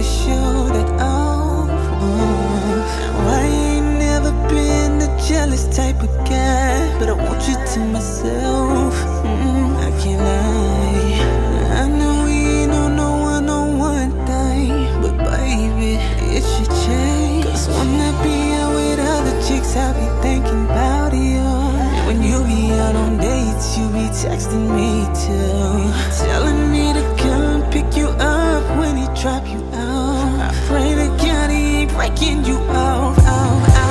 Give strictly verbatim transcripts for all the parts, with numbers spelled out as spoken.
to show that off. Now I ain't never been the jealous type of guy, but I want you to myself. mm, I can't lie, I know we ain't on no one-on-one thing, but baby, it should change. Cause when I be out with other chicks, I be thinking about you. And when you be out on dates, you be texting me too, telling me to come pick you up when he drop you out. I pray to God he ain't breaking you off, off, off.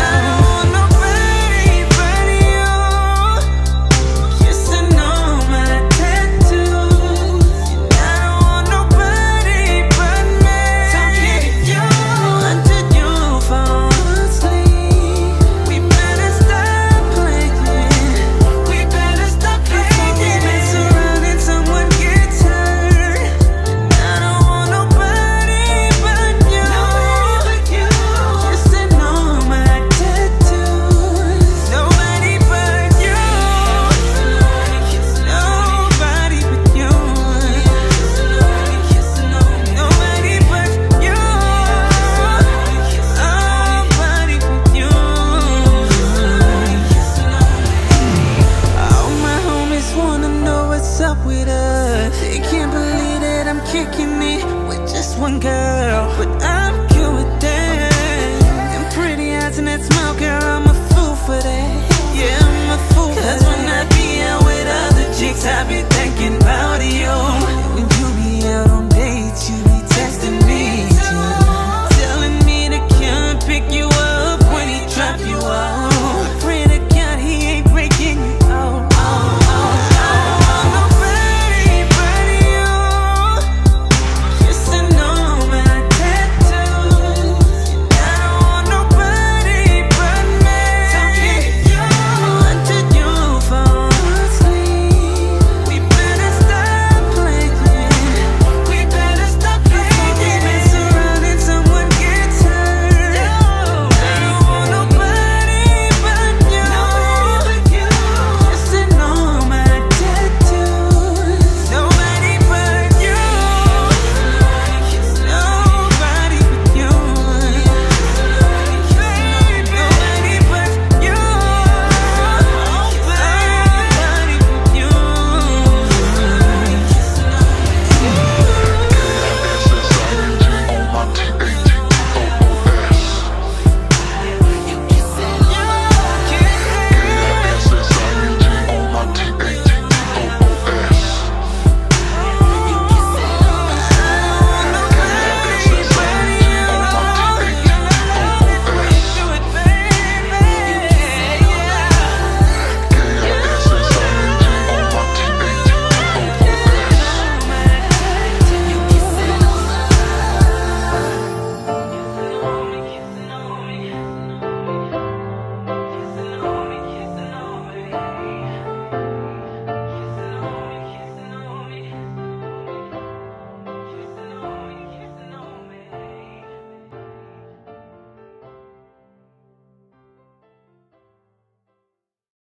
They can't believe that I'm kicking it with just one girl, but I'm good with that. Them pretty eyes and that smile, girl, I'm a fool for that. Yeah, I'm a fool. Cause when I be out with other chicks, I be